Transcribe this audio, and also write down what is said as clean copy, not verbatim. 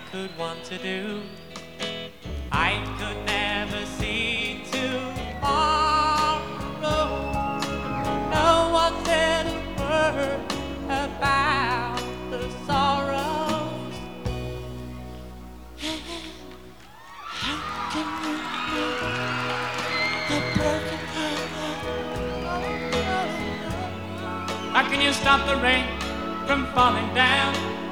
could want to do. I could never see tomorrow. No one said a word about the sorrows. How can you make a broken heart? How can you stop the rain from falling down?